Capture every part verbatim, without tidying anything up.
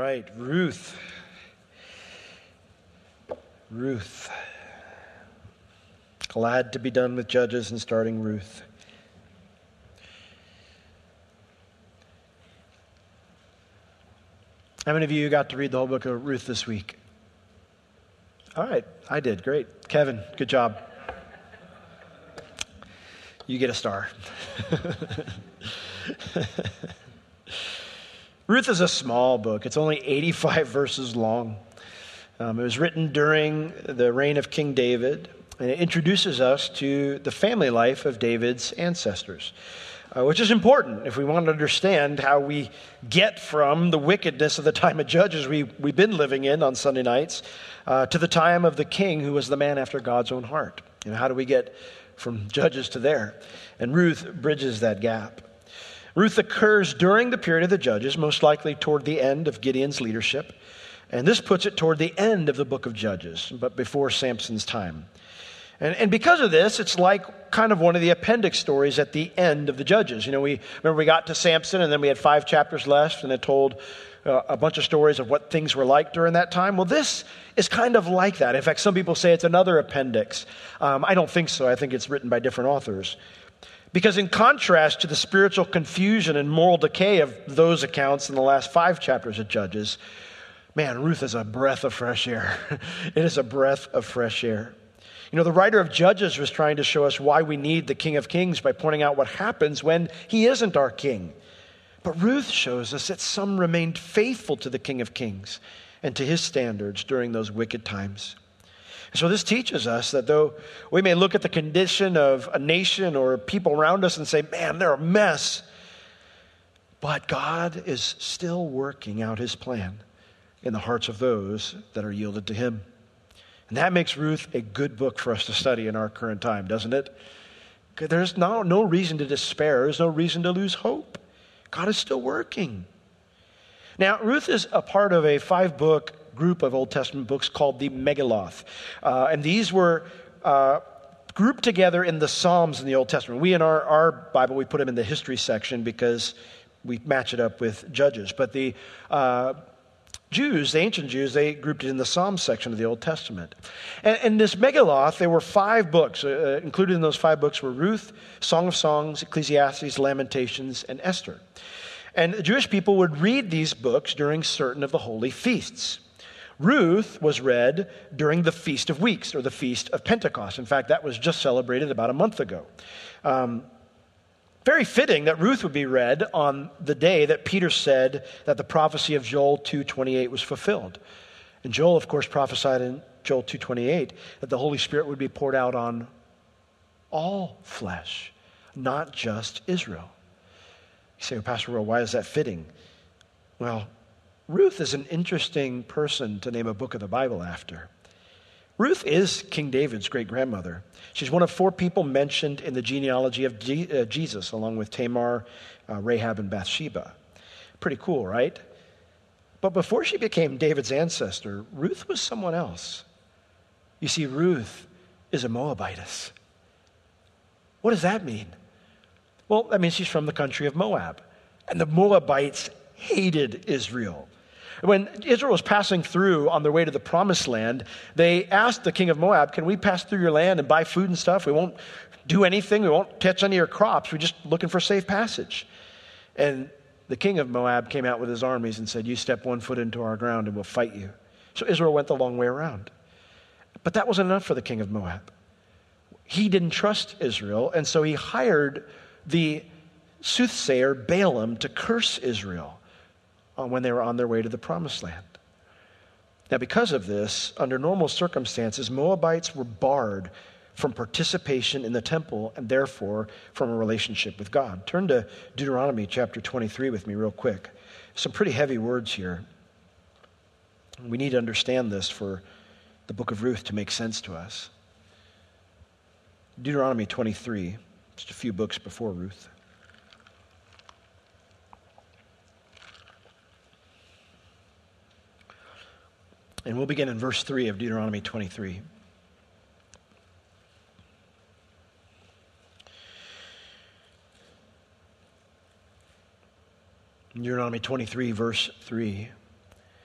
right, Ruth. Ruth. Glad to be done with Judges and starting Ruth. How many of you got to read the whole book of Ruth this week? All right, I did. Great. Kevin, good job. You get a star. Ruth is a small book. It's only eighty-five verses long. Um, it was written during the reign of King David, and it introduces us to the family life of David's ancestors, uh, which is important if we want to understand how we get from the wickedness of the time of Judges we, we've been living in on Sunday nights uh, to the time of the king who was the man after God's own heart. You know, how do we get from Judges to there? And Ruth bridges that gap. Ruth occurs during the period of the Judges, most likely toward the end of Gideon's leadership. And this puts it toward the end of the book of Judges, but before Samson's time. And, and because of this, it's like kind of one of the appendix stories at the end of the Judges. You know, we remember we got to Samson, and then we had five chapters left, and it told uh, a bunch of stories of what things were like during that time. Well, this is kind of like that. In fact, some people say it's another appendix. Um, I don't think so. I think it's written by different authors. Because in contrast to the spiritual confusion and moral decay of those accounts in the last five chapters of Judges, man, Ruth is a breath of fresh air. It is a breath of fresh air. You know, the writer of Judges was trying to show us why we need the King of Kings by pointing out what happens when he isn't our king. But Ruth shows us that some remained faithful to the King of Kings and to his standards during those wicked times. So this teaches us that though we may look at the condition of a nation or people around us and say, man, they're a mess, but God is still working out his plan in the hearts of those that are yielded to him. And that makes Ruth a good book for us to study in our current time, doesn't it? There's no, no reason to despair. There's no reason to lose hope. God is still working. Now, Ruth is a part of a five-book group of Old Testament books called the Megilloth. Uh, and these were uh, grouped together in the Psalms in the Old Testament. We, in our, our Bible, we put them in the history section because we match it up with Judges. But the uh, Jews, the ancient Jews, they grouped it in the Psalms section of the Old Testament. And in this Megilloth, there were five books. Uh, included in those five books were Ruth, Song of Songs, Ecclesiastes, Lamentations, and Esther. And the Jewish people would read these books during certain of the holy feasts. Ruth was read during the Feast of Weeks, or the Feast of Pentecost. In fact, that was just celebrated about a month ago. Um, very fitting that Ruth would be read on the day that Peter said that the prophecy of Joel two twenty-eight was fulfilled. And Joel, of course, prophesied in Joel two twenty-eight that the Holy Spirit would be poured out on all flesh, not just Israel. You say, well, Pastor Will, why is that fitting? Well, Ruth is an interesting person to name a book of the Bible after. Ruth is King David's great-grandmother. She's one of four people mentioned in the genealogy of G- uh, Jesus, along with Tamar, uh, Rahab, and Bathsheba. Pretty cool, right? But before she became David's ancestor, Ruth was someone else. You see, Ruth is a Moabitess. What does that mean? Well, that means she's from the country of Moab. And the Moabites hated Israel. When Israel was passing through on their way to the promised land, they asked the king of Moab, can we pass through your land and buy food and stuff? We won't do anything. We won't touch any of your crops. We're just looking for safe passage. And the king of Moab came out with his armies and said, you step one foot into our ground and we'll fight you. So Israel went the long way around. But that wasn't enough for the king of Moab. He didn't trust Israel, and so he hired the soothsayer Balaam to curse Israel when they were on their way to the promised land. Now, because of this, under normal circumstances, Moabites were barred from participation in the temple and therefore from a relationship with God. Turn to Deuteronomy chapter twenty-three with me real quick. Some pretty heavy words here. We need to understand this for the book of Ruth to make sense to us. Deuteronomy twenty-three, just a few books before Ruth. And we'll begin in verse three of Deuteronomy twenty-three. Deuteronomy twenty-three, verse three.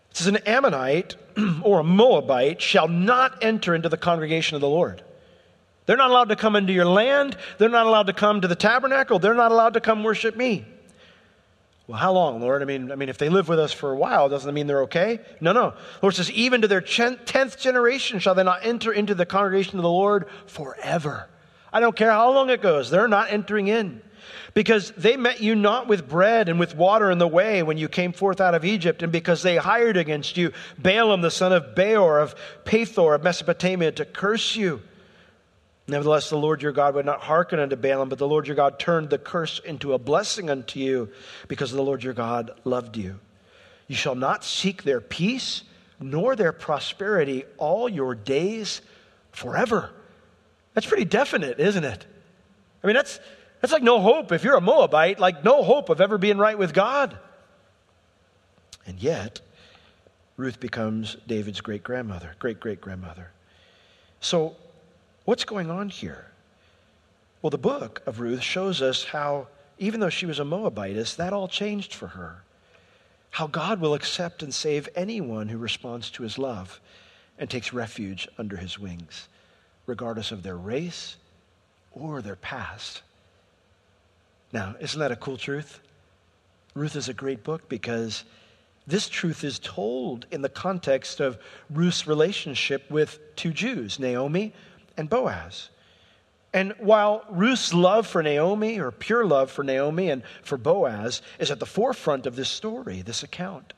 It says, an Ammonite or a Moabite shall not enter into the congregation of the Lord. They're not allowed to come into your land. They're not allowed to come to the tabernacle. They're not allowed to come worship me. Well, how long, Lord? I mean, I mean, if they live with us for a while, doesn't that mean they're okay? No, no. The Lord says, even to their tenth generation shall they not enter into the congregation of the Lord forever. I don't care how long it goes. They're not entering in. Because they met you not with bread and with water in the way when you came forth out of Egypt, and because they hired against you Balaam the son of Beor of Pethor of Mesopotamia to curse you. Nevertheless, the Lord your God would not hearken unto Balaam, but the Lord your God turned the curse into a blessing unto you, because the Lord your God loved you. You shall not seek their peace, nor their prosperity all your days forever. That's pretty definite, isn't it? I mean, that's that's like no hope. If you're a Moabite, like no hope of ever being right with God. And yet, Ruth becomes David's great-grandmother, great-great-grandmother. So, what's going on here? Well, the book of Ruth shows us how, even though she was a Moabitess, that all changed for her. How God will accept and save anyone who responds to his love and takes refuge under his wings, regardless of their race or their past. Now, isn't that a cool truth? Ruth is a great book because this truth is told in the context of Ruth's relationship with two Jews, Naomi and Boaz. And while Ruth's love for Naomi, or pure love for Naomi and for Boaz, is at the forefront of this story, this account,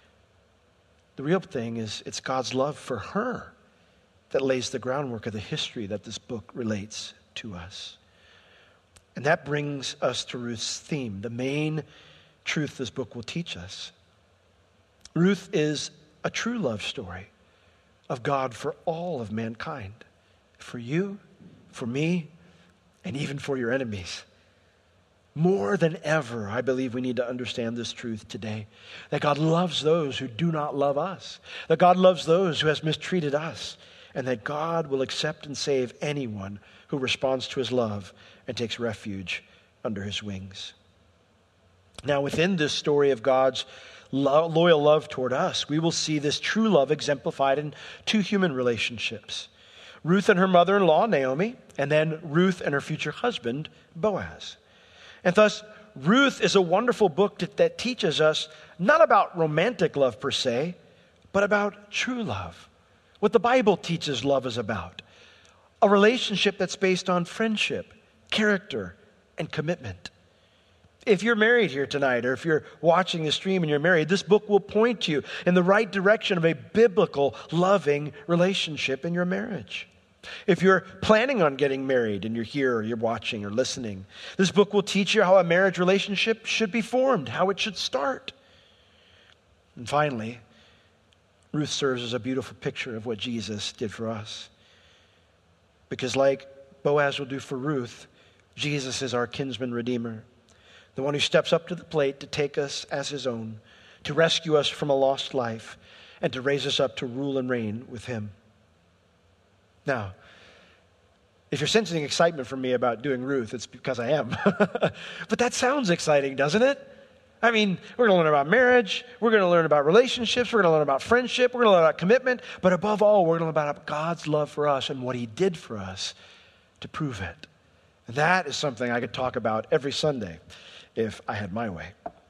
the real thing is it's God's love for her that lays the groundwork of the history that this book relates to us. And that brings us to Ruth's theme, the main truth this book will teach us. Ruth is a true love story of God for all of mankind. For you, for me, and even for your enemies. More than ever, I believe we need to understand this truth today. That God loves those who do not love us. That God loves those who has mistreated us. And that God will accept and save anyone who responds to his love and takes refuge under his wings. Now, within this story of God's lo- loyal love toward us, we will see this true love exemplified in two human relationships. Ruth and her mother-in-law, Naomi, and then Ruth and her future husband, Boaz. And thus, Ruth is a wonderful book that, that teaches us not about romantic love per se, but about true love. What the Bible teaches love is about. A relationship that's based on friendship, character, and commitment. If you're married here tonight, or if you're watching the stream and you're married, this book will point you in the right direction of a biblical, loving relationship in your marriage. If you're planning on getting married and you're here or you're watching or listening, this book will teach you how a marriage relationship should be formed, how it should start. And finally, Ruth serves as a beautiful picture of what Jesus did for us. Because like Boaz will do for Ruth, Jesus is our kinsman redeemer. The one who steps up to the plate to take us as his own, to rescue us from a lost life, and to raise us up to rule and reign with him. Now, if you're sensing excitement from me about doing Ruth, it's because I am. But that sounds exciting, doesn't it? I mean, we're going to learn about marriage, we're going to learn about relationships, we're going to learn about friendship, we're going to learn about commitment, but above all, we're going to learn about God's love for us and what he did for us to prove it. And that is something I could talk about every Sunday if I had my way.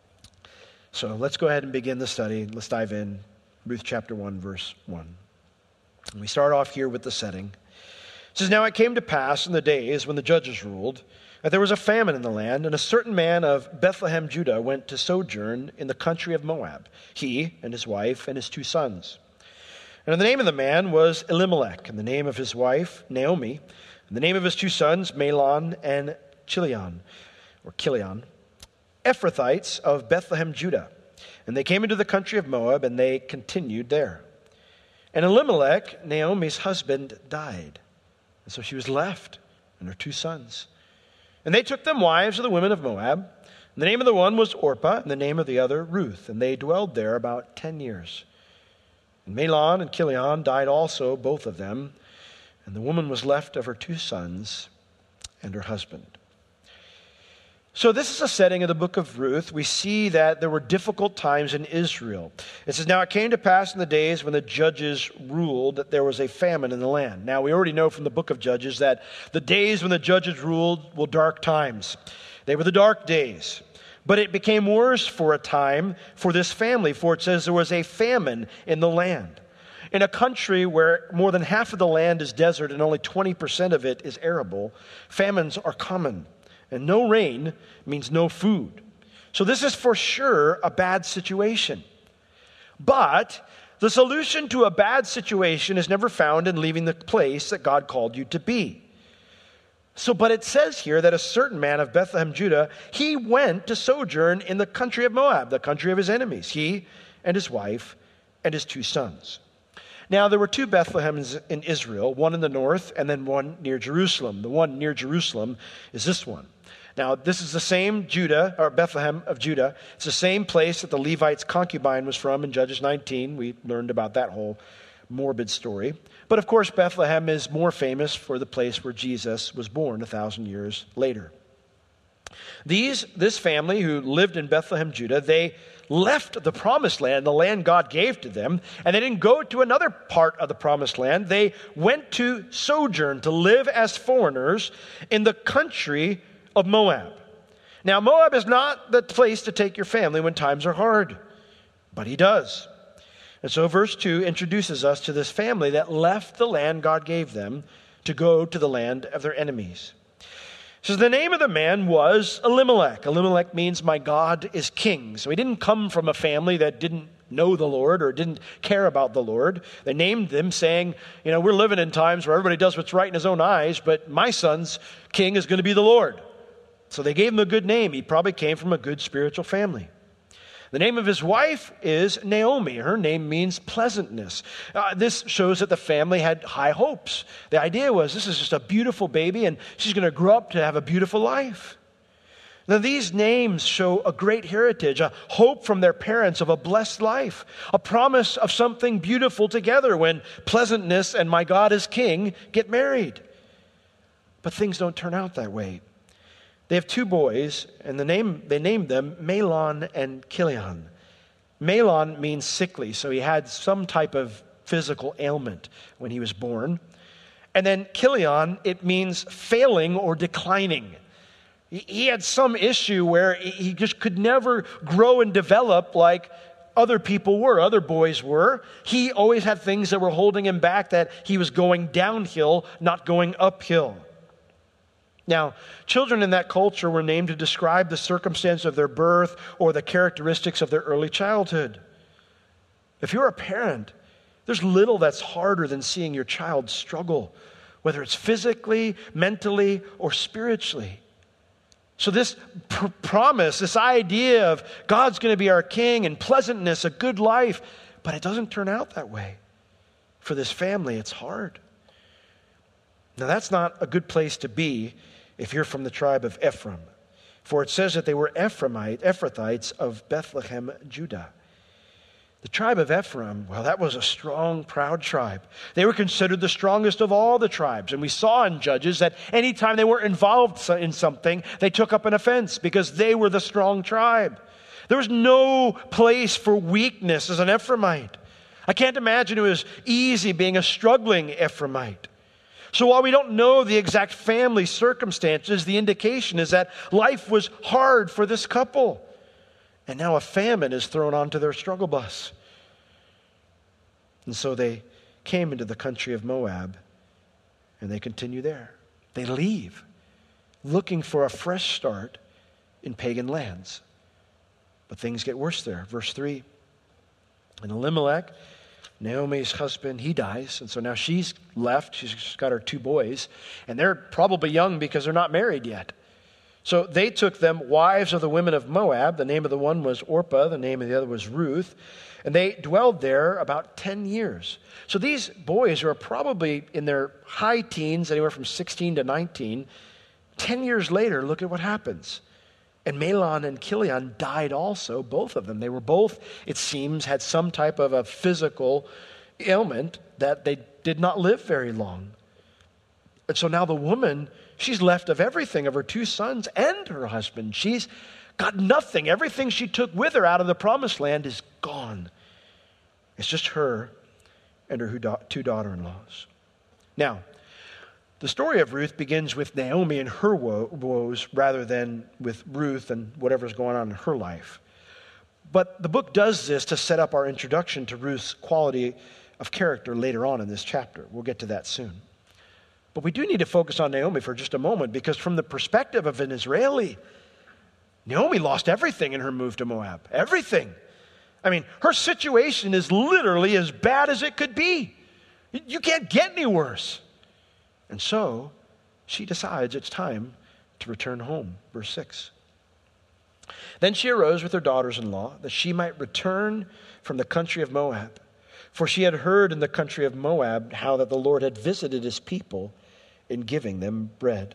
So let's go ahead and begin the study. Let's dive in. Ruth chapter one, verse one. And we start off here with the setting. It says, "Now it came to pass in the days when the judges ruled, that there was a famine in the land, and a certain man of Bethlehem, Judah, went to sojourn in the country of Moab, he and his wife and his two sons. And the name of the man was Elimelech, and the name of his wife, Naomi, and the name of his two sons, Mahlon and Chilion, or Kilion, Ephrathites of Bethlehem, Judah. And they came into the country of Moab, and they continued there. And Elimelech, Naomi's husband, died, and so she was left and her two sons. And they took them wives of the women of Moab. And the name of the one was Orpah, and the name of the other Ruth. And they dwelled there about ten years. And Mahlon and Chilion died also, both of them. And the woman was left of her two sons and her husband." So this is a setting of the book of Ruth. We see that there were difficult times in Israel. It says, now it came to pass in the days when the judges ruled that there was a famine in the land. Now we already know from the book of Judges that the days when the judges ruled were dark times. They were the dark days. But it became worse for a time for this family, for it says there was a famine in the land. In a country where more than half of the land is desert and only twenty percent of it is arable, famines are common. And no rain means no food. So this is for sure a bad situation. But the solution to a bad situation is never found in leaving the place that God called you to be. So, but it says here that a certain man of Bethlehem, Judah, he went to sojourn in the country of Moab, the country of his enemies, he and his wife and his two sons. Now, there were two Bethlehems in Israel, one in the north and then one near Jerusalem. The one near Jerusalem is this one. Now, this is the same Judah, or Bethlehem of Judah. It's the same place that the Levite's concubine was from in Judges nineteen. We learned about that whole morbid story. But of course, Bethlehem is more famous for the place where Jesus was born a thousand years later. These, this family who lived in Bethlehem, Judah, they left the promised land, the land God gave to them, and they didn't go to another part of the promised land. They went to sojourn, to live as foreigners in the country of Moab. Now, Moab is not the place to take your family when times are hard, but he does. And so verse two introduces us to this family that left the land God gave them to go to the land of their enemies. It says the name of the man was Elimelech. Elimelech means my God is king. So he didn't come from a family that didn't know the Lord or didn't care about the Lord. They named them saying, you know, we're living in times where everybody does what's right in his own eyes, but my son's king is going to be the Lord. So they gave him a good name. He probably came from a good spiritual family. The name of his wife is Naomi. Her name means pleasantness. Uh, this shows that the family had high hopes. The idea was this is just a beautiful baby and she's going to grow up to have a beautiful life. Now these names show a great heritage, a hope from their parents of a blessed life, a promise of something beautiful together when pleasantness and my God is king get married. But things don't turn out that way. They have two boys, and the name they named them Mahlon and Chilion. Mahlon means sickly, so he had some type of physical ailment when he was born. And then Chilion, it means failing or declining. He had some issue where he just could never grow and develop like other people were, other boys were. He always had things that were holding him back, that he was going downhill, not going uphill. Now, children in that culture were named to describe the circumstance of their birth or the characteristics of their early childhood. If you're a parent, there's little that's harder than seeing your child struggle, whether it's physically, mentally, or spiritually. So this pr- promise, this idea of God's going to be our king and pleasantness, a good life, but it doesn't turn out that way. For this family, it's hard. Now, that's not a good place to be if you're from the tribe of Ephraim. For it says that they were Ephraimite, Ephrathites of Bethlehem, Judah. The tribe of Ephraim, well, that was a strong, proud tribe. They were considered the strongest of all the tribes. And we saw in Judges that anytime they were involved in something, they took up an offense because they were the strong tribe. There was no place for weakness as an Ephraimite. I can't imagine it was easy being a struggling Ephraimite. So while we don't know the exact family circumstances, the indication is that life was hard for this couple. And now a famine is thrown onto their struggle bus. And so they came into the country of Moab, and they continue there. They leave, looking for a fresh start in pagan lands. But things get worse there. Verse three, and Elimelech, Naomi's husband, he dies. And so now she's left. She's got her two boys. And they're probably young because they're not married yet. So they took them wives of the women of Moab. The name of the one was Orpah. The name of the other was Ruth. And they dwelled there about ten years. So these boys are probably in their high teens, anywhere from sixteen to nineteen. Ten years later, look at what happens. And Mahlon and Chilion died also, both of them. They were both, it seems, had some type of a physical ailment that they did not live very long. And so now the woman, she's left of everything, of her two sons and her husband. She's got nothing. Everything she took with her out of the promised land is gone. It's just her and her two daughter-in-laws. Now, the story of Ruth begins with Naomi and her woes rather than with Ruth and whatever's going on in her life. But the book does this to set up our introduction to Ruth's quality of character later on in this chapter. We'll get to that soon. But we do need to focus on Naomi for just a moment, because from the perspective of an Israeli, Naomi lost everything in her move to Moab. Everything. I mean, her situation is literally as bad as it could be. You can't get any worse. And so she decides it's time to return home. Verse six. Then she arose with her daughters-in-law that she might return from the country of Moab. For she had heard in the country of Moab how that the Lord had visited his people in giving them bread.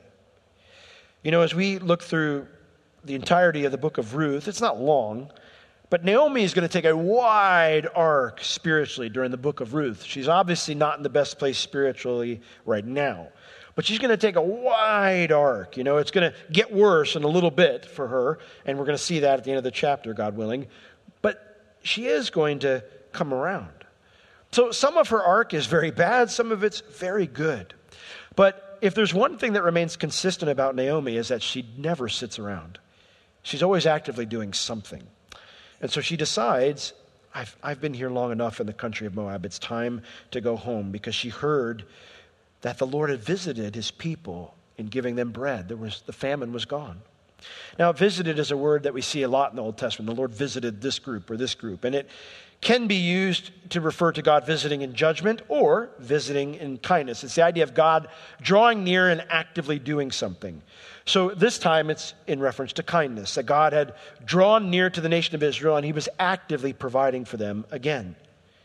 You know, as we look through the entirety of the book of Ruth, it's not long, but Naomi is going to take a wide arc spiritually during the book of Ruth. She's obviously not in the best place spiritually right now, but she's going to take a wide arc. You know, it's going to get worse in a little bit for her, and we're going to see that at the end of the chapter, God willing. But she is going to come around. So some of her arc is very bad, some of it's very good. But if there's one thing that remains consistent about Naomi, is that she never sits around. She's always actively doing something. And so she decides, I've, I've been here long enough in the country of Moab. It's time to go home, because she heard that the Lord had visited his people in giving them bread. There was, the famine was gone. Now, visited is a word that we see a lot in the Old Testament. The Lord visited this group or this group. And it can be used to refer to God visiting in judgment or visiting in kindness. It's the idea of God drawing near and actively doing something. So this time it's in reference to kindness, that God had drawn near to the nation of Israel and he was actively providing for them again.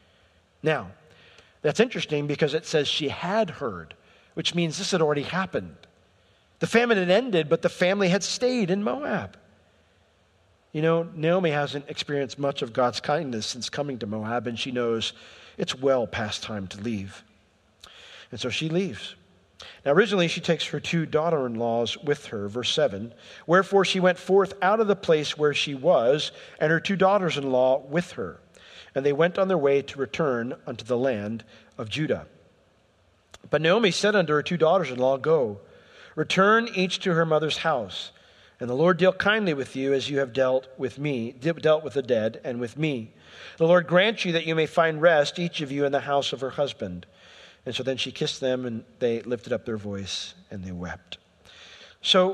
Now, that's interesting because it says she had heard, which means this had already happened. The famine had ended, but the family had stayed in Moab. You know, Naomi hasn't experienced much of God's kindness since coming to Moab, and she knows it's well past time to leave. And so she leaves. Now, originally, she takes her two daughter-in-laws with her, verse seven. Wherefore she went forth out of the place where she was, and her two daughters-in-law with her. And they went on their way to return unto the land of Judah. But Naomi said unto her two daughters-in-law, Go, return each to her mother's house. And the Lord deal kindly with you as you have dealt with me, dealt with the dead and with me. The Lord grant you that you may find rest, each of you in the house of her husband. And so then she kissed them, and they lifted up their voice, and they wept. So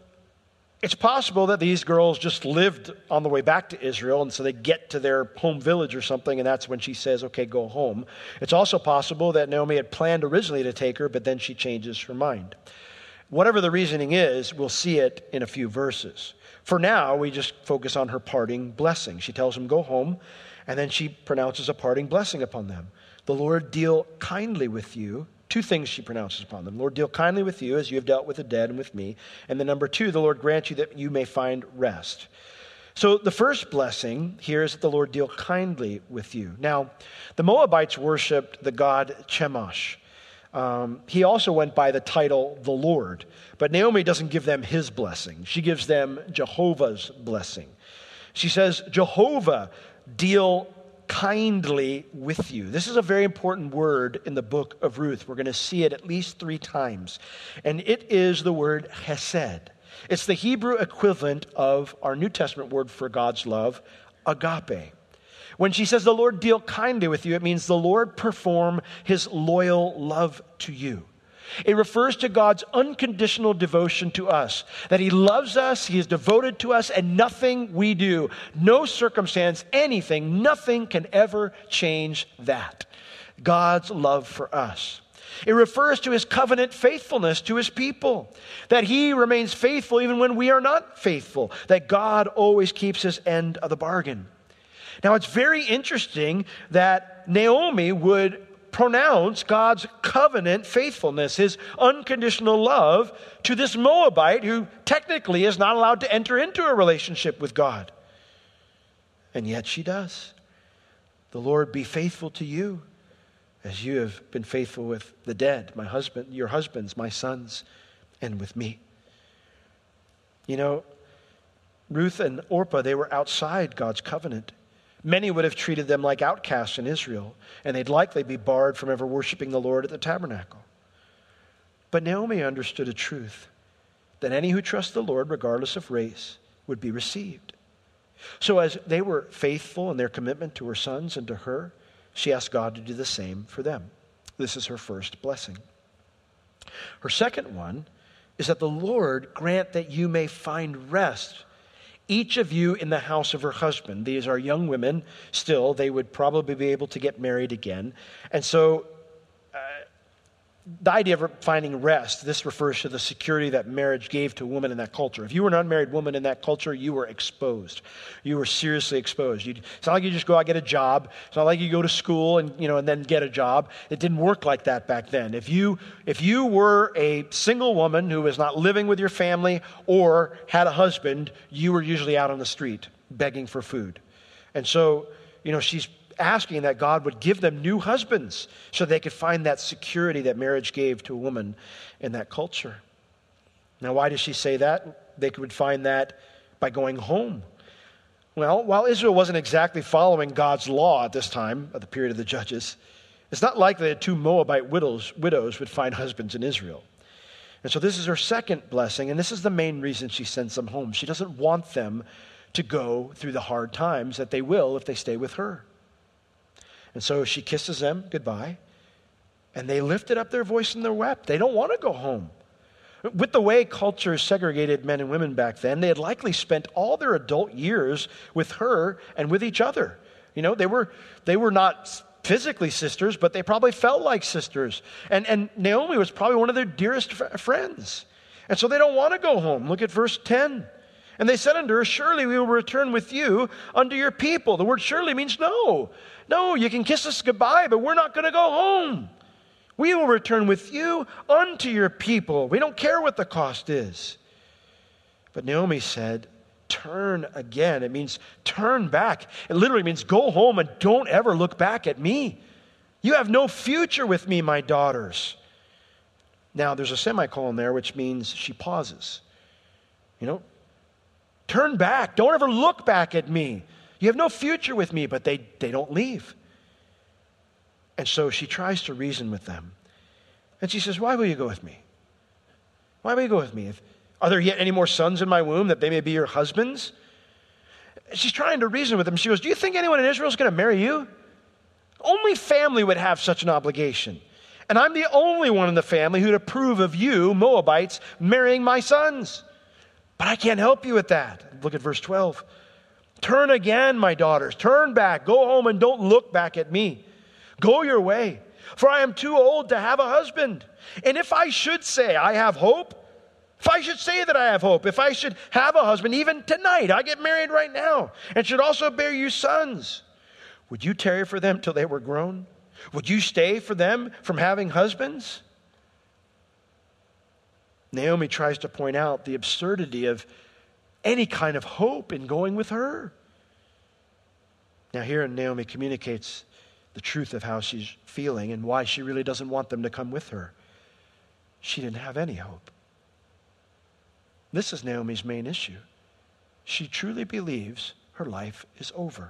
it's possible that these girls just lived on the way back to Israel, and so they get to their home village or something, and that's when she says, okay, go home. It's also possible that Naomi had planned originally to take her, but then she changes her mind. Whatever the reasoning is, we'll see it in a few verses. For now, we just focus on her parting blessing. She tells them, go home, and then she pronounces a parting blessing upon them. The Lord deal kindly with you. Two things she pronounces upon them. Lord, deal kindly with you as you have dealt with the dead and with me. And then number two, the Lord grant you that you may find rest. So the first blessing here is that the Lord deal kindly with you. Now, the Moabites worshipped the god Chemosh. Um, he also went by the title, the Lord. But Naomi doesn't give them his blessing. She gives them Jehovah's blessing. She says, Jehovah deal kindly with you. This is a very important word in the book of Ruth. We're going to see it at least three times. And it is the word chesed. It's the Hebrew equivalent of our New Testament word for God's love, agape. When she says the Lord deal kindly with you, it means the Lord perform his loyal love to you. It refers to God's unconditional devotion to us, that he loves us, he is devoted to us, and nothing we do, no circumstance, anything, nothing can ever change that. God's love for us. It refers to his covenant faithfulness to his people, that he remains faithful even when we are not faithful, that God always keeps his end of the bargain. Now, it's very interesting that Naomi would pronounce God's covenant faithfulness, his unconditional love to this Moabite who technically is not allowed to enter into a relationship with God. And yet she does. The Lord be faithful to you as you have been faithful with the dead, my husband, your husbands, my sons, and with me. You know, Ruth and Orpah, they were outside God's covenant. Many would have treated them like outcasts in Israel, and they'd likely be barred from ever worshiping the Lord at the tabernacle. But Naomi understood a truth, that any who trust the Lord, regardless of race, would be received. So as they were faithful in their commitment to her sons and to her, she asked God to do the same for them. This is her first blessing. Her second one is that the Lord grant that you may find rest, each of you in the house of her husband. These are young women still. They would probably be able to get married again. And so uh, the idea of finding rest, this refers to the security that marriage gave to a woman in that culture. If you were an unmarried woman in that culture, you were exposed. You were seriously exposed. You'd, it's not like you just go out and get a job. It's not like you go to school and, you know, and then get a job. It didn't work like that back then. If you, if you were a single woman who was not living with your family or had a husband, you were usually out on the street begging for food. And so, you know, she's asking that God would give them new husbands so they could find that security that marriage gave to a woman in that culture. Now, why does she say that? They would find that by going home. Well, while Israel wasn't exactly following God's law at this time, at the period of the Judges, it's not likely that two Moabite widows, widows would find husbands in Israel. And so this is her second blessing, and this is the main reason she sends them home. She doesn't want them to go through the hard times that they will if they stay with her. And so she kisses them goodbye, and they lifted up their voice and they wept. They don't want to go home. With the way culture segregated men and women back then, they had likely spent all their adult years with her and with each other. You know, they were they were not physically sisters, but they probably felt like sisters. And, and Naomi was probably one of their dearest friends. And so they don't want to go home. Look at verse ten. And they said unto her, surely we will return with you unto your people. The word surely means no. No, you can kiss us goodbye, but we're not going to go home. We will return with you unto your people. We don't care what the cost is. But Naomi said, turn again. It means turn back. It literally means go home and don't ever look back at me. You have no future with me, my daughters. Now, there's a semicolon there, which means she pauses. You know, turn back. Don't ever look back at me. You have no future with me, but they, they don't leave. And so she tries to reason with them. And she says, why will you go with me? Why will you go with me? If, are there yet any more sons in my womb that they may be your husbands? She's trying to reason with them. She goes, do you think anyone in Israel is going to marry you? Only family would have such an obligation. And I'm the only one in the family who'd approve of you, Moabites, marrying my sons. But I can't help you with that. Look at verse twelve. Turn again, my daughters. Turn back. Go home and don't look back at me. Go your way, for I am too old to have a husband. And if I should say I have hope, if I should say that I have hope, if I should have a husband, even tonight, I get married right now, and should also bear you sons, would you tarry for them till they were grown? Would you stay for them from having husbands? Naomi tries to point out the absurdity of any kind of hope in going with her. Now here Naomi communicates the truth of how she's feeling and why she really doesn't want them to come with her. She didn't have any hope. This is Naomi's main issue. She truly believes her life is over.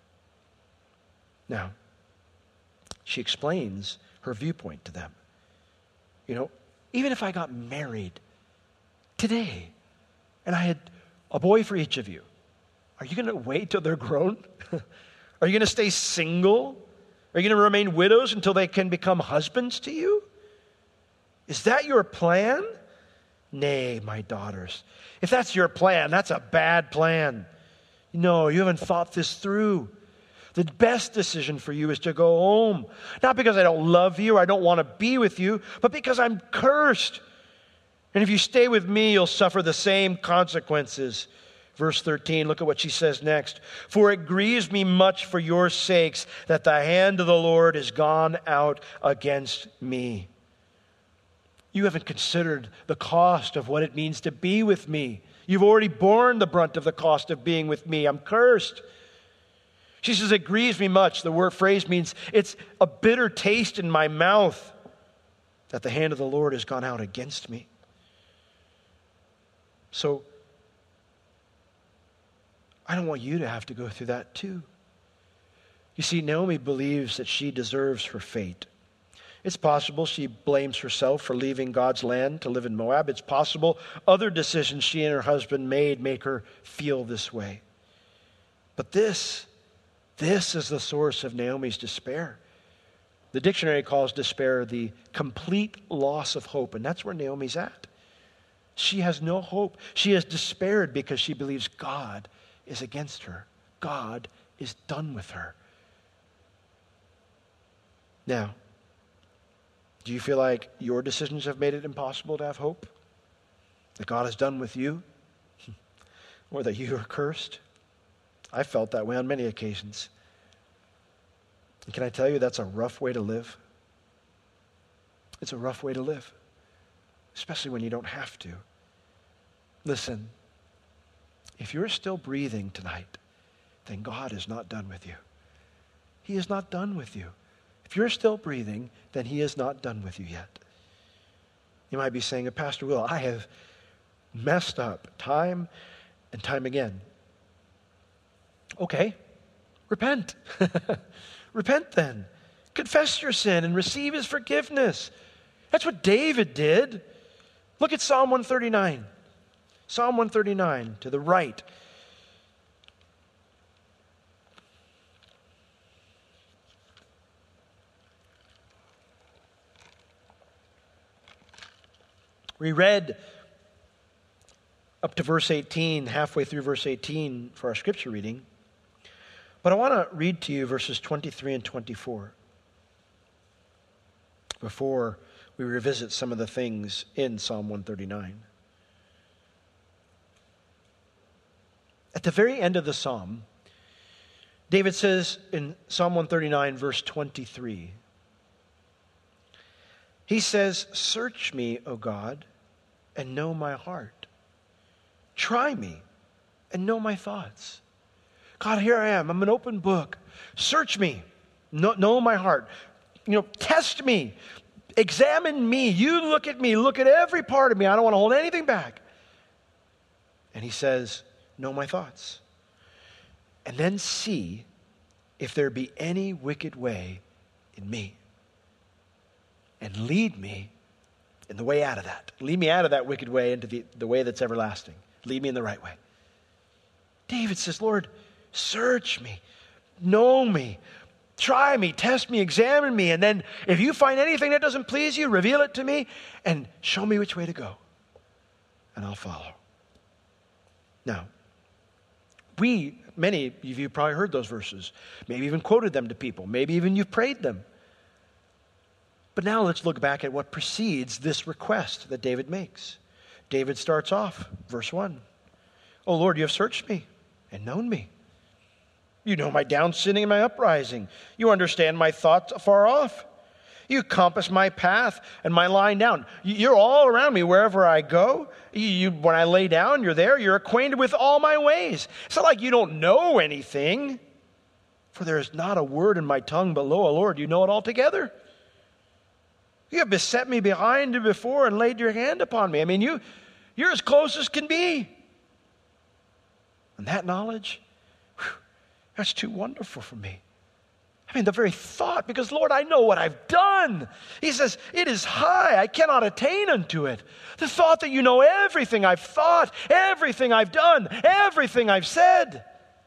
Now, she explains her viewpoint to them. You know, even if I got married today and I had a boy for each of you, are you going to wait till they're grown? Are you going to stay single? Are you going to remain widows until they can become husbands to you? Is that your plan? Nay, my daughters. If that's your plan, that's a bad plan. No, you haven't thought this through. The best decision for you is to go home. Not because I don't love you or I don't want to be with you, but because I'm cursed. And if you stay with me, you'll suffer the same consequences. Verse thirteen, look at what she says next. For it grieves me much for your sakes that the hand of the Lord is gone out against me. You haven't considered the cost of what it means to be with me. You've already borne the brunt of the cost of being with me. I'm cursed. She says, it grieves me much. The word phrase means it's a bitter taste in my mouth that the hand of the Lord has gone out against me. So, I don't want you to have to go through that too. You see, Naomi believes that she deserves her fate. It's possible she blames herself for leaving God's land to live in Moab. It's possible other decisions she and her husband made make her feel this way. But this, this is the source of Naomi's despair. The dictionary calls despair the complete loss of hope, and that's where Naomi's at. She has no hope. She has despaired because she believes God is against her. God is done with her. Now, do you feel like your decisions have made it impossible to have hope? That God is done with you? Or that you are cursed? I felt that way on many occasions. And can I tell you, that's a rough way to live? It's a rough way to live, especially when you don't have to. Listen, if you're still breathing tonight, then God is not done with you. He is not done with you. If you're still breathing, then He is not done with you yet. You might be saying, Pastor Will, I have messed up time and time again. Okay, repent. Repent then. Confess your sin and receive His forgiveness. That's what David did. Look at Psalm one thirty-nine. Psalm one thirty-nine to the right. We read up to verse eighteen, halfway through verse eighteen for our scripture reading. But I want to read to you verses twenty-three and twenty-four before we revisit some of the things in Psalm one thirty-nine. At the very end of the psalm, David says in Psalm one thirty-nine, verse twenty-three, he says, "Search me, O God, and know my heart. Try me and know my thoughts." God, here I am. I'm an open book. Search me. Know, know my heart. You know, test me. Examine me. You look at me. Look at every part of me. I don't want to hold anything back. And he says, know my thoughts. And then see if there be any wicked way in me. And lead me in the way out of that. Lead me out of that wicked way into the, the way that's everlasting. Lead me in the right way. David says, Lord, search me, know me, try me, test me, examine me, and then if you find anything that doesn't please you, reveal it to me and show me which way to go, and I'll follow. Now, we, many of you probably heard those verses, maybe even quoted them to people, maybe even you've prayed them. But now let's look back at what precedes this request that David makes. David starts off, verse one. "O Lord, you have searched me and known me. You know my down sitting and my uprising. You understand my thoughts afar off. You compass my path and my lying down. You're all around me wherever I go. You, you, when I lay down, you're there. You're acquainted with all my ways." It's not like you don't know anything. "For there is not a word in my tongue, but lo, O Lord, you know it altogether. You have beset me behind and before and laid your hand upon me." I mean, you, you're as close as can be. And that knowledge, whew, that's too wonderful for me. I mean, the very thought, because Lord, I know what I've done. He says, it is high. I cannot attain unto it. The thought that you know everything I've thought, everything I've done, everything I've said.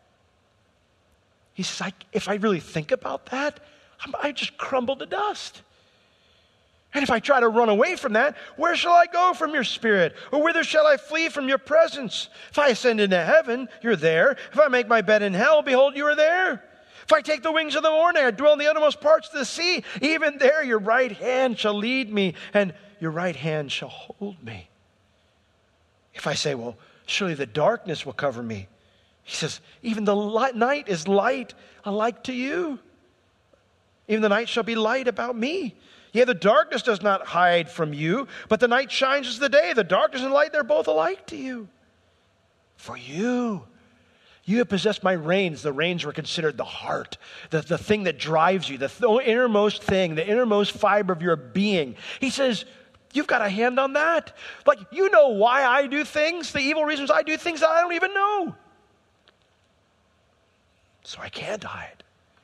He says, I, if I really think about that, I'm, I just crumble to dust. And if I try to run away from that, where shall I go from your spirit? Or whither shall I flee from your presence? If I ascend into heaven, you're there. If I make my bed in hell, behold, you are there. If I take the wings of the morning, I dwell in the uttermost parts of the sea. Even there your right hand shall lead me, and your right hand shall hold me. If I say, well, surely the darkness will cover me. He says, even the light, night is light alike to you. Even the night shall be light about me. Yea, the darkness does not hide from you, but the night shines as the day. The darkness and light, they're both alike to you. For you, You have possessed my reins. The reins were considered the heart, the, the thing that drives you, the th- innermost thing, the innermost fiber of your being. He says, you've got a hand on that. Like, you know why I do things, the evil reasons I do things that I don't even know. So I can't hide.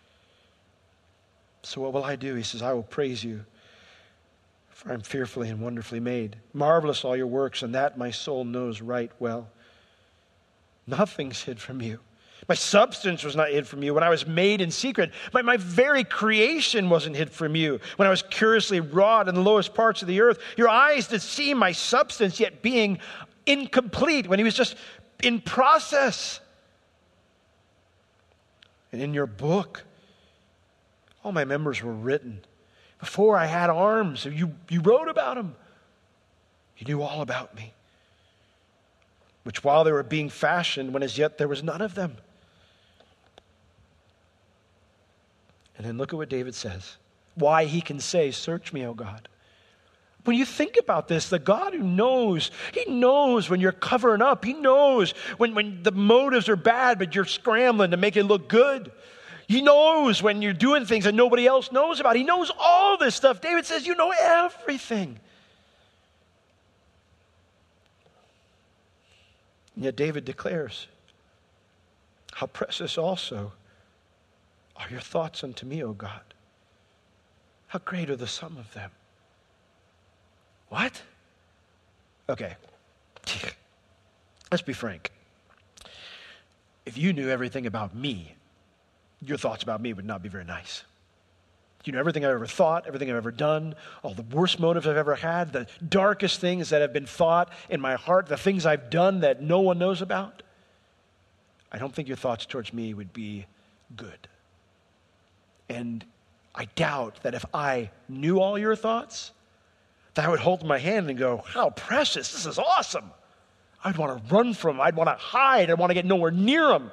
So what will I do? He says, I will praise you, for I'm fearfully and wonderfully made. Marvelous all your works, and that my soul knows right well. Nothing's hid from you. My substance was not hid from you when I was made in secret. My, my very creation wasn't hid from you when I was curiously wrought in the lowest parts of the earth. Your eyes did see my substance, yet being incomplete, when he was just in process. And in your book, all my members were written. Before I had arms, you, you wrote about them. You knew all about me, which while they were being fashioned, when as yet there was none of them. And then look at what David says. Why he can say, search me, O God. When you think about this, the God who knows, he knows when you're covering up. He knows when, when the motives are bad, but you're scrambling to make it look good. He knows when you're doing things that nobody else knows about. He knows all this stuff. David says, you know everything. And yet David declares, how precious also are your thoughts unto me, O God. How great are the sum of them. What? Okay. Let's be frank. If you knew everything about me, your thoughts about me would not be very nice. You know everything I've ever thought, everything I've ever done, all the worst motives I've ever had, the darkest things that have been thought in my heart, the things I've done that no one knows about. I don't think your thoughts towards me would be good. And I doubt that if I knew all your thoughts, that I would hold my hand and go, how precious, this is awesome. I'd want to run from them. I'd want to hide. I'd want to get nowhere near them.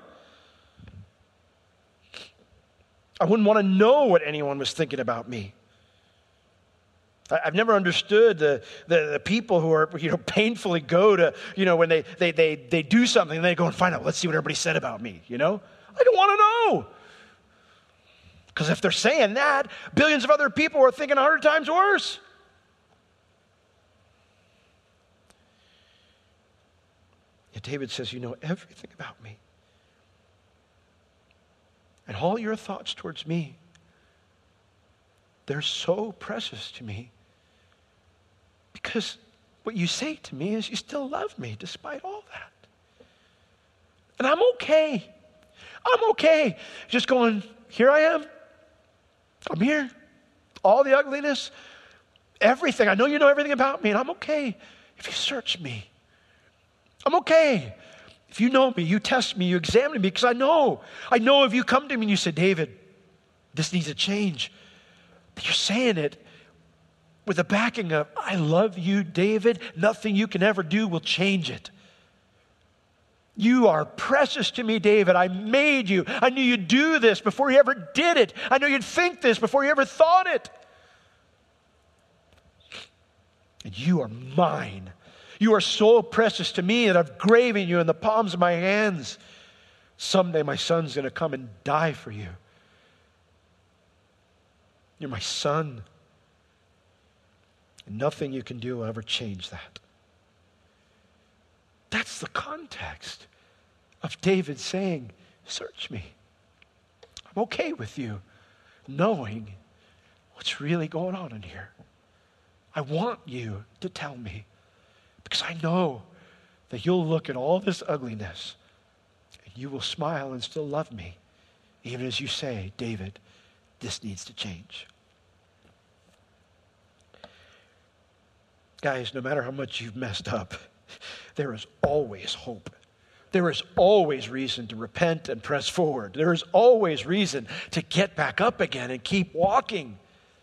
I wouldn't want to know what anyone was thinking about me. I've never understood the, the, the people who are, you know, painfully go to, you know, when they, they, they, they do something, and they go and find out, let's see what everybody said about me, you know? I don't want to know. Because if they're saying that, billions of other people are thinking a hundred times worse. Yet David says, you know everything about me. And all your thoughts towards me, they're so precious to me. Because what you say to me is you still love me despite all that. And I'm okay. I'm okay. Just going, here I am. I'm here. All the ugliness, everything. I know you know everything about me, and I'm okay if you search me. I'm okay. If you know me, you test me, you examine me, because I know. I know if you come to me and you say, David, this needs a change. But you're saying it with the backing of, I love you, David. Nothing you can ever do will change it. You are precious to me, David. I made you. I knew you'd do this before you ever did it. I know you'd think this before you ever thought it. And you are mine. You are so precious to me that I've graven you in the palms of my hands. Someday my son's going to come and die for you. You're my son. And nothing you can do will ever change that. That's the context of David saying, search me. I'm okay with you knowing what's really going on in here. I want you to tell me. Because I know that you'll look at all this ugliness and you will smile and still love me. Even as you say, David, this needs to change. Guys, no matter how much you've messed up, there is always hope. There is always reason to repent and press forward. There is always reason to get back up again and keep walking.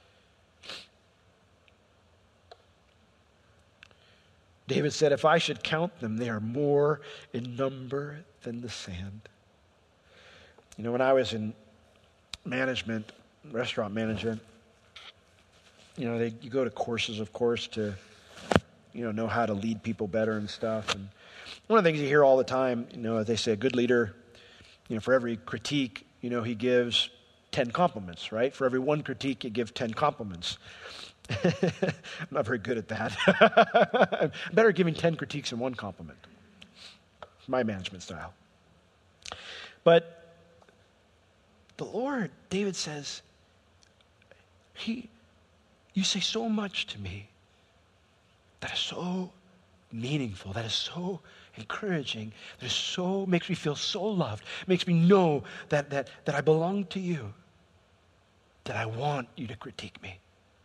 David said, if I should count them, they are more in number than the sand. You know, when I was in management, restaurant management, you know, they, you go to courses, of course, to, you know, know how to lead people better and stuff. And one of the things you hear all the time, you know, they say a good leader You know, for every critique, you know, he gives ten compliments, right? For every one critique, you give ten compliments. I'm not very good at that. I'm better at giving ten critiques than one compliment. It's my management style. But the Lord, David says, he, you say so much to me that is so meaningful, that is so encouraging, that is so, makes me feel so loved, makes me know that, that, that I belong to you, that I want you to critique me.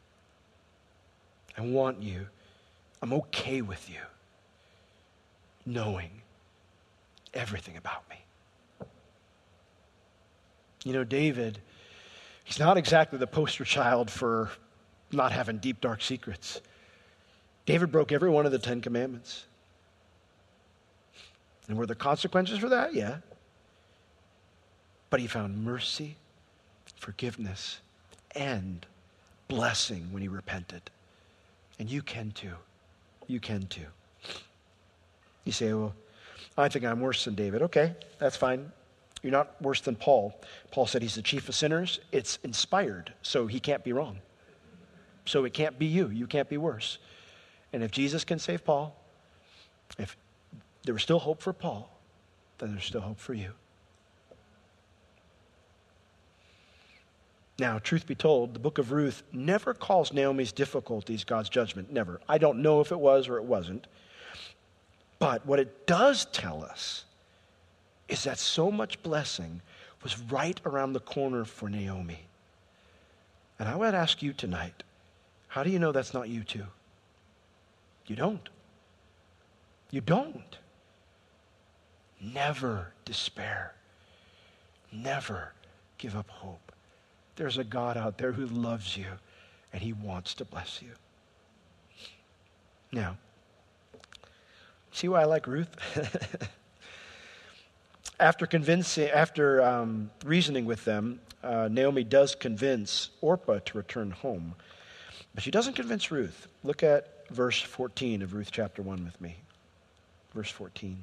I want you, I'm okay with you, knowing everything about me. You know, David, he's not exactly the poster child for not having deep, dark secrets. David broke every one of the Ten Commandments. And were there consequences for that? Yeah. But he found mercy, forgiveness, and blessing when he repented. And you can too. You can too. You say, well, I think I'm worse than David. Okay, that's fine. You're not worse than Paul. Paul said he's the chief of sinners. It's inspired, so he can't be wrong. So it can't be you. You can't be worse. And if Jesus can save Paul, if there was still hope for Paul, then there's still hope for you. Now, truth be told, the book of Ruth never calls Naomi's difficulties God's judgment. Never. I don't know if it was or it wasn't. But what it does tell us is that so much blessing was right around the corner for Naomi. And I would ask you tonight, how do you know that's not you too? You don't. You don't. Never despair. Never give up hope. There's a God out there who loves you, and he wants to bless you. Now, see why I like Ruth? after convincing, after um, reasoning with them, uh, Naomi does convince Orpah to return home, but she doesn't convince Ruth. Look at verse fourteen of Ruth chapter one with me. Verse fourteen.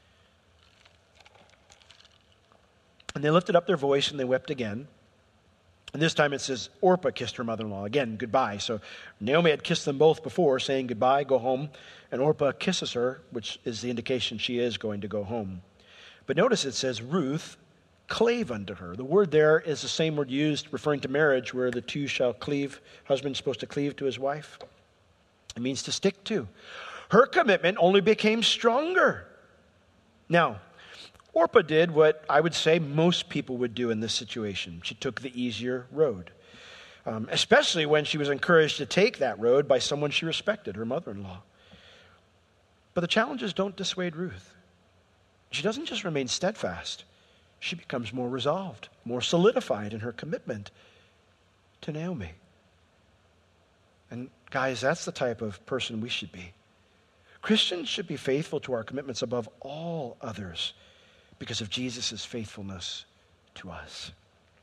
And they lifted up their voice and they wept again. And this time it says, Orpah kissed her mother-in-law. Again, goodbye. So Naomi had kissed them both before, saying goodbye, go home. And Orpah kisses her, which is the indication she is going to go home. But notice it says, Ruth clave unto her. The word there is the same word used referring to marriage, where the two shall cleave. Husband's supposed to cleave to his wife. It means to stick to. Her commitment only became stronger. Now, Orpah did what I would say most people would do in this situation. She took the easier road, um, especially when she was encouraged to take that road by someone she respected, her mother-in-law. But the challenges don't dissuade Ruth. She doesn't just remain steadfast. She becomes more resolved, more solidified in her commitment to Naomi. And guys, that's the type of person we should be. Christians should be faithful to our commitments above all others, because of Jesus' faithfulness to us.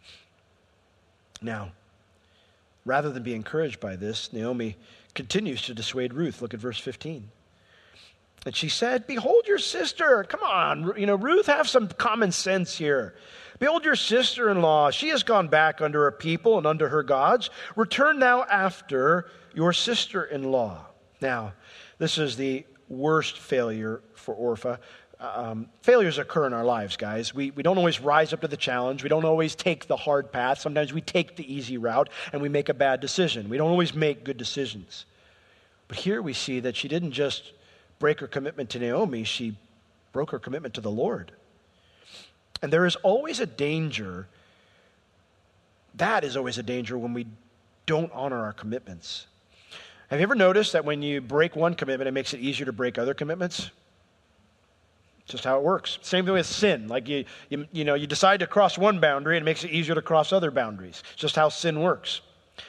Now, rather than be encouraged by this, Naomi continues to dissuade Ruth. Look at verse fifteen. And she said, behold your sister. Come on, you know, Ruth, have some common sense here. Behold your sister-in-law. She has gone back under her people and under her gods. Return now after your sister-in-law. Now, this is the worst failure for Orpah. Um, failures occur in our lives, guys. We, we don't always rise up to the challenge. We don't always take the hard path. Sometimes we take the easy route and we make a bad decision. We don't always make good decisions. But here we see that she didn't just break her commitment to Naomi, she broke her commitment to the Lord. And there is always a danger, that is always a danger when we don't honor our commitments. Have you ever noticed that when you break one commitment, it makes it easier to break other commitments? Just how it works. Same thing with sin. Like you, you, you know, you decide to cross one boundary and it makes it easier to cross other boundaries. It's just how sin works.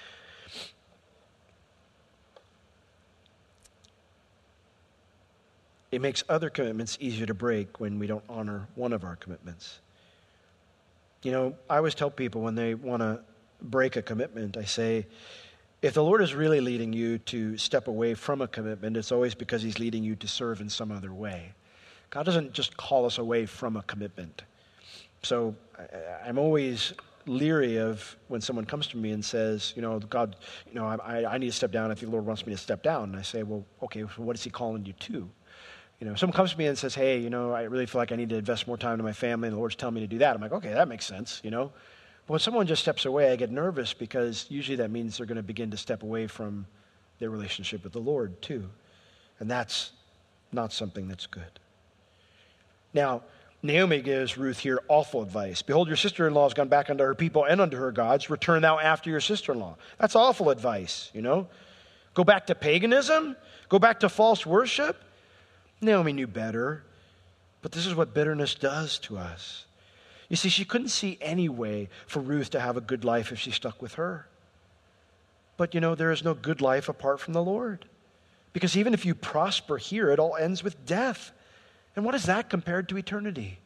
It makes other commitments easier to break when we don't honor one of our commitments. You know, I always tell people when they want to break a commitment, I say, if the Lord is really leading you to step away from a commitment, it's always because he's leading you to serve in some other way. God doesn't just call us away from a commitment. So I, I'm always leery of when someone comes to me and says, you know, God, you know, I, I need to step down. I think the Lord wants me to step down. And I say, well, okay, so what is he calling you to? You know, someone comes to me and says, hey, you know, I really feel like I need to invest more time in my family, and the Lord's telling me to do that. I'm like, okay, that makes sense, you know. But when someone just steps away, I get nervous because usually that means they're going to begin to step away from their relationship with the Lord too. And that's not something that's good. Now, Naomi gives Ruth here awful advice. Behold, your sister-in-law has gone back unto her people and unto her gods. Return thou after your sister-in-law. That's awful advice, you know. Go back to paganism? Go back to false worship? Naomi knew better, but this is what bitterness does to us. You see, she couldn't see any way for Ruth to have a good life if she stuck with her. But, you know, there is no good life apart from the Lord. Because even if you prosper here, it all ends with death. And what is that compared to eternity?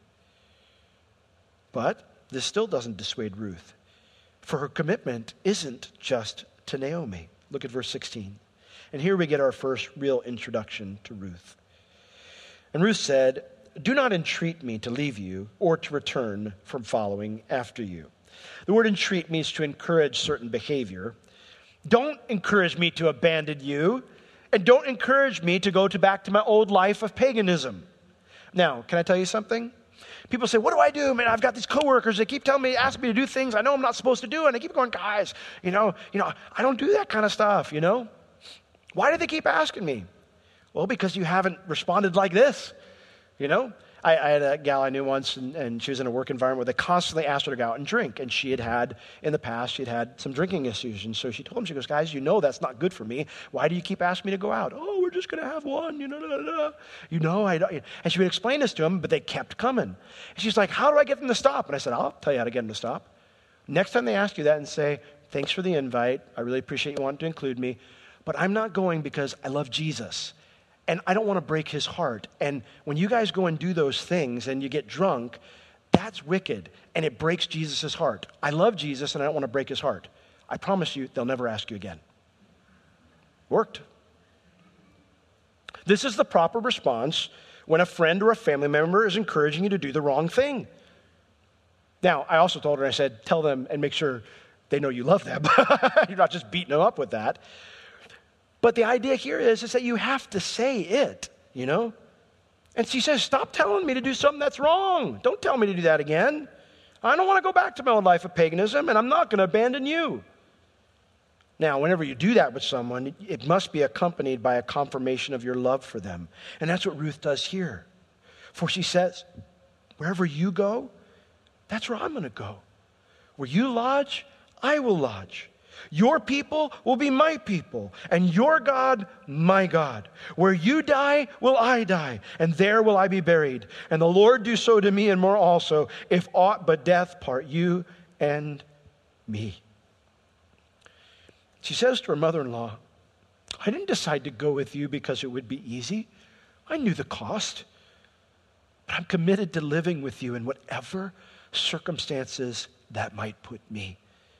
But this still doesn't dissuade Ruth, for her commitment isn't just to Naomi. Look at verse sixteen. And here we get our first real introduction to Ruth. And Ruth said, do not entreat me to leave you or to return from following after you. The word entreat means to encourage certain behavior. Don't encourage me to abandon you, and don't encourage me to go to back to my old life of paganism. Now, can I tell you something? People say, what do I do? Man, I've got these coworkers. They keep telling me, asking me to do things I know I'm not supposed to do. And I keep going, guys, you know, you know, I don't do that kind of stuff, you know. Why do they keep asking me? Well, because you haven't responded like this, you know. I, I had a gal I knew once, and, and she was in a work environment where they constantly asked her to go out and drink. And she had had, in the past, she had had some drinking issues. And so she told them, she goes, guys, you know that's not good for me. Why do you keep asking me to go out? Oh, we're just going to have one, you know, da, da, da. You know, I don't. And she would explain this to them, but they kept coming. And she's like, how do I get them to stop? And I said, I'll tell you how to get them to stop. Next time they ask you that and say, thanks for the invite. I really appreciate you wanting to include me. But I'm not going because I love Jesus. And I don't want to break his heart. And when you guys go and do those things and you get drunk, that's wicked. And it breaks Jesus' heart. I love Jesus and I don't want to break his heart. I promise you, they'll never ask you again. Worked. This is the proper response when a friend or a family member is encouraging you to do the wrong thing. Now, I also told her, I said, tell them and make sure they know you love them. You're not just beating them up with that. But the idea here is, is that you have to say it, you know. And she says, stop telling me to do something that's wrong. Don't tell me to do that again. I don't want to go back to my own life of paganism, and I'm not going to abandon you. Now, whenever you do that with someone, it must be accompanied by a confirmation of your love for them. And that's what Ruth does here. For she says, wherever you go, that's where I'm going to go. Where you lodge, I will lodge. Your people will be my people, and your God, my God. Where you die, will I die, and there will I be buried. And the Lord do so to me and more also, if aught but death part you and me. She says to her mother-in-law, I didn't decide to go with you because it would be easy. I knew the cost. But I'm committed to living with you in whatever circumstances that might put me.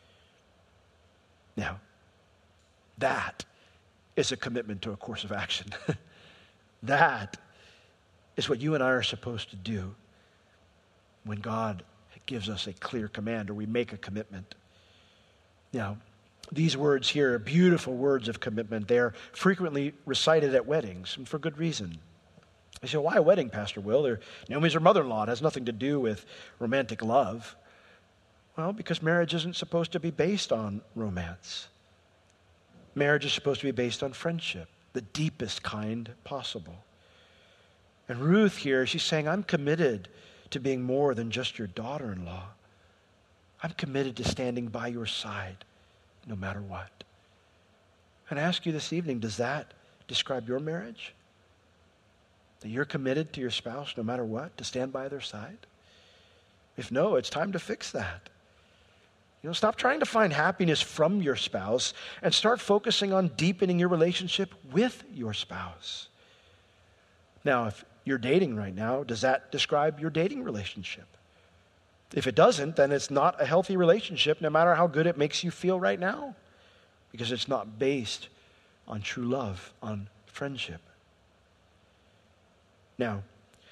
Now, that is a commitment to a course of action. That is what you and I are supposed to do when God gives us a clear command or we make a commitment. Now, these words here are beautiful words of commitment. They are frequently recited at weddings, and for good reason. I say, why a wedding, Pastor Will? Naomi's her mother-in-law. It has nothing to do with romantic love. Well, because marriage isn't supposed to be based on romance. Marriage is supposed to be based on friendship, the deepest kind possible. And Ruth here, she's saying, I'm committed to being more than just your daughter-in-law. I'm committed to standing by your side no matter what. And I ask you this evening, does that describe your marriage? That you're committed to your spouse no matter what, to stand by their side? If no, it's time to fix that. You know, stop trying to find happiness from your spouse and start focusing on deepening your relationship with your spouse. Now, if you're dating right now, does that describe your dating relationship? If it doesn't, then it's not a healthy relationship, no matter how good it makes you feel right now, because it's not based on true love, on friendship. Now,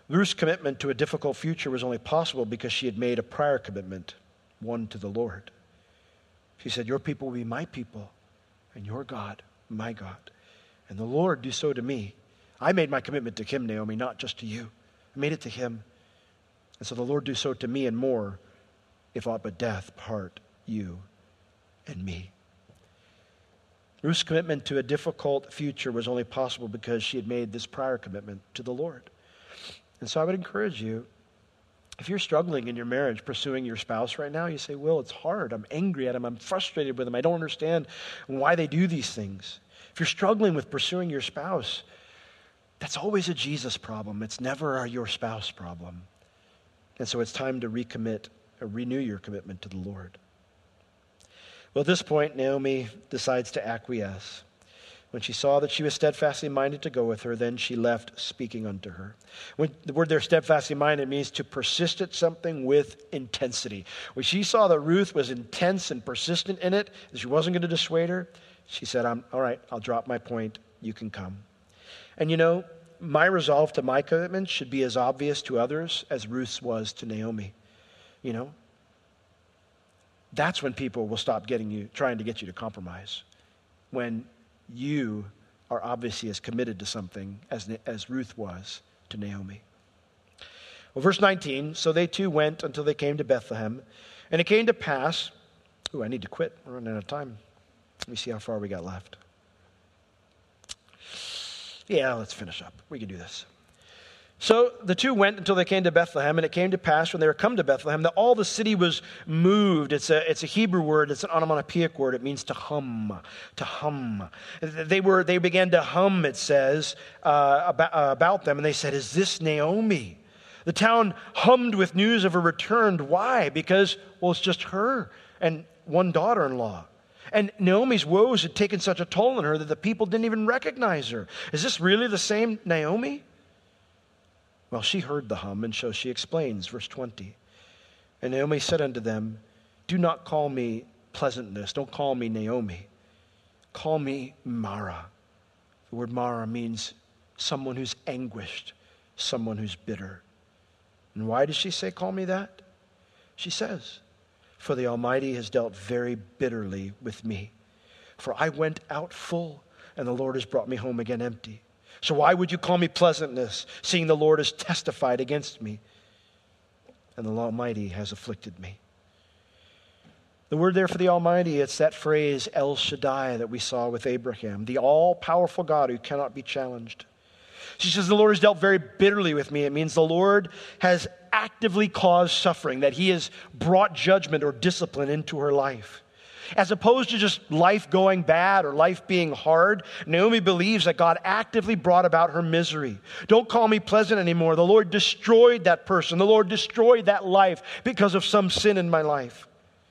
Ruth's commitment to a difficult future was only possible because she had made a prior commitment, one to the Lord. She said, your people will be my people, and your God, my God. And the Lord do so to me. I made my commitment to him, Naomi, not just to you. I made it to him. And so the Lord do so to me and more, if aught but death part you and me. Ruth's commitment to a difficult future was only possible because she had made this prior commitment to the Lord. And so I would encourage you, if you're struggling in your marriage, pursuing your spouse right now, you say, Will, it's hard. I'm angry at him. I'm frustrated with him. I don't understand why they do these things. If you're struggling with pursuing your spouse, that's always a Jesus problem. It's never a your spouse problem. And so it's time to recommit or renew your commitment to the Lord. Well, at this point, Naomi decides to acquiesce. When she saw that she was steadfastly minded to go with her, then she left speaking unto her. When the word there, steadfastly minded, means to persist at something with intensity. When she saw that Ruth was intense and persistent in it, and she wasn't going to dissuade her, she said, I'm, all right, I'll drop my point. You can come. And you know, my resolve to my commitment should be as obvious to others as Ruth's was to Naomi. You know, that's when people will stop getting you, trying to get you to compromise. When you are obviously as committed to something as, as Ruth was to Naomi. Well, verse nineteen, so they two went until they came to Bethlehem. And it came to pass, ooh, I need to quit. We're running out of time. Let me see how far we got left. Yeah, let's finish up. We can do this. So the two went until they came to Bethlehem, and it came to pass when they were come to Bethlehem that all the city was moved. It's a, it's a Hebrew word. It's an onomatopoeic word. It means to hum, to hum. They were they began to hum, it says, uh, about, uh, about them, and they said, is this Naomi? The town hummed with news of her return. Why? Because, well, it's just her and one daughter-in-law. And Naomi's woes had taken such a toll on her that the people didn't even recognize her. Is this really the same Naomi? Well, she heard the hum, and so she explains, verse twenty. And Naomi said unto them, do not call me pleasantness. Don't call me Naomi. Call me Mara. The word Mara means someone who's anguished, someone who's bitter. And why does she say, call me that? She says, for the Almighty has dealt very bitterly with me. For I went out full, and the Lord has brought me home again empty. So why would you call me pleasantness, seeing the Lord has testified against me, and the Almighty has afflicted me? The word there for the Almighty, it's that phrase El Shaddai that we saw with Abraham, the all-powerful God who cannot be challenged. She says, the Lord has dealt very bitterly with me. It means the Lord has actively caused suffering, that he has brought judgment or discipline into her life. As opposed to just life going bad or life being hard, Naomi believes that God actively brought about her misery. Don't call me pleasant anymore. The Lord destroyed that person. The Lord destroyed that life because of some sin in my life.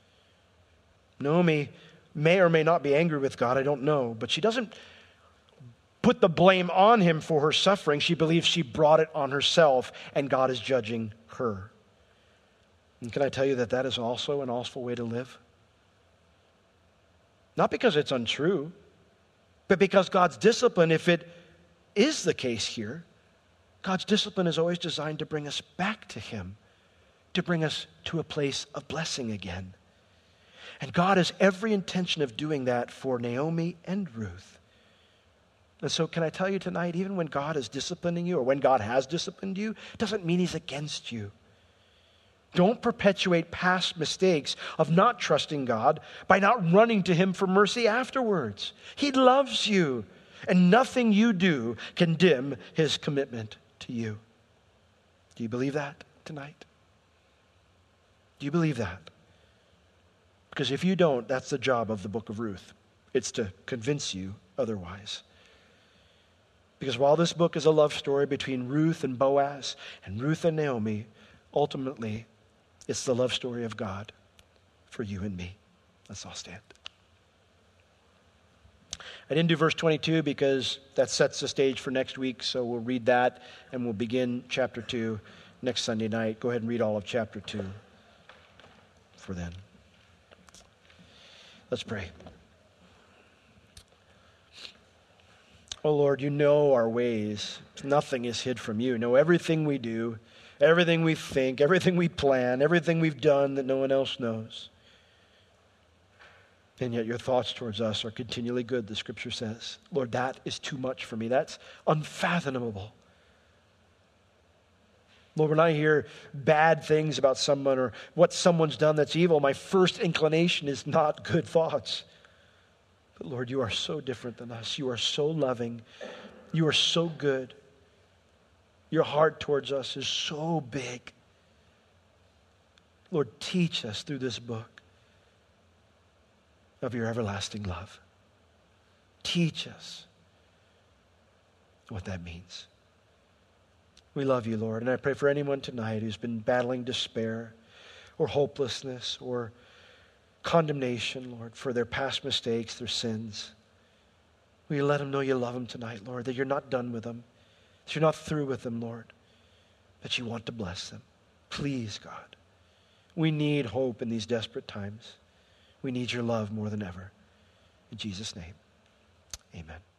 Naomi may or may not be angry with God. I don't know. But she doesn't put the blame on him for her suffering. She believes she brought it on herself, and God is judging her. And can I tell you that that is also an awful way to live? Not because it's untrue, but because God's discipline, if it is the case here, God's discipline is always designed to bring us back to him, to bring us to a place of blessing again. And God has every intention of doing that for Naomi and Ruth. And so can I tell you tonight, even when God is disciplining you, or when God has disciplined you, it doesn't mean he's against you. Don't perpetuate past mistakes of not trusting God by not running to him for mercy afterwards. He loves you, and nothing you do can dim his commitment to you. Do you believe that tonight? Do you believe that? Because if you don't, that's the job of the book of Ruth. It's to convince you otherwise. Because while this book is a love story between Ruth and Boaz and Ruth and Naomi, ultimately, it's the love story of God for you and me. Let's all stand. I didn't do verse twenty-two because that sets the stage for next week, so we'll read that and we'll begin chapter two next Sunday night. Go ahead and read all of chapter two for then. Let's pray. Oh Lord, you know our ways. Nothing is hid from you. You know everything we do, everything we think, everything we plan, everything we've done that no one else knows. And yet your thoughts towards us are continually good, the scripture says. Lord, that is too much for me. That's unfathomable. Lord, when I hear bad things about someone or what someone's done that's evil, my first inclination is not good thoughts. But Lord, you are so different than us. You are so loving. You are so good. Your heart towards us is so big. Lord, teach us through this book of your everlasting love. Teach us what that means. We love you, Lord, and I pray for anyone tonight who's been battling despair or hopelessness or condemnation, Lord, for their past mistakes, their sins. Will you let them know you love them tonight, Lord, that you're not done with them, that you're not through with them, Lord, that you want to bless them. Please, God, we need hope in these desperate times. We need your love more than ever. In Jesus' name, amen.